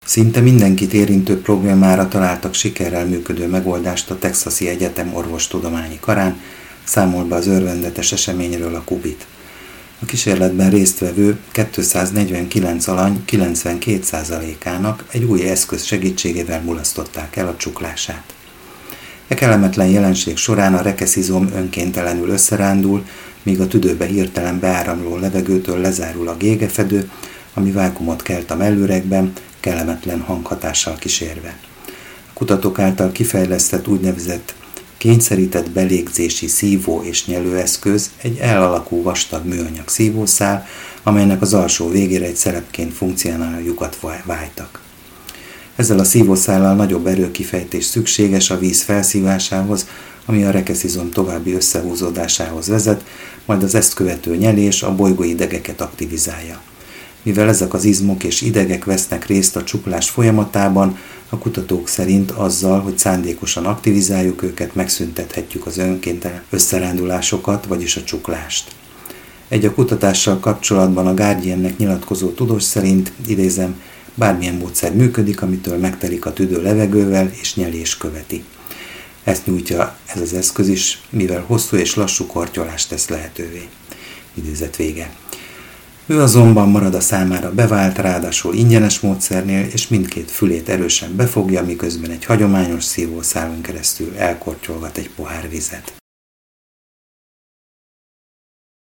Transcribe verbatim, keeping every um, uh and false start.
Szinte mindenkit érintő problémára találtak sikerrel működő megoldást a Texasi Egyetem orvostudományi karán, számol be az örvendetes eseményről a Kubit. A kísérletben résztvevő kétszáznegyvenkilenc alany kilencvenkét százalékának egy új eszköz segítségével mulasztották el a csuklását. E kellemetlen jelenség során a rekeszizom önkéntelenül összerándul, míg a tüdőbe hirtelen beáramló levegőtől lezárul a gégefedő, ami vákumot kelt a mellüregben, kellemetlen hanghatással kísérve. A kutatók által kifejlesztett úgynevezett kényszerített belégzési szívó- és nyelőeszköz egy L alakú vastag műanyag szívószál, amelynek az alsó végére egy szelepként funkcionáló lyukat vájtak. Ezzel a szívószállal nagyobb erőkifejtés szükséges a víz felszívásához, ami a rekeszizom további összehúzódásához vezet, majd az ezt követő nyelés a bolygóidegeket aktivizálja. Mivel ezek az izmok és idegek vesznek részt a csuklás folyamatában, a kutatók szerint azzal, hogy szándékosan aktivizáljuk őket, megszüntethetjük az önkéntelen összerándulásokat, vagyis a csuklást. Egy a kutatással kapcsolatban a Guardiannek nyilatkozó tudós szerint, idézem, bármilyen módszer működik, amitől megtelik a tüdő levegővel és nyelés követi. Ezt nyújtja ez az eszköz is, mivel hosszú és lassú kortyolást tesz lehetővé. Idézet vége. Ő azonban marad a számára bevált, ráadásul ingyenes módszernél, és mindkét fülét erősen befogja, miközben egy hagyományos szívószálon keresztül elkortyolgat egy pohár vizet.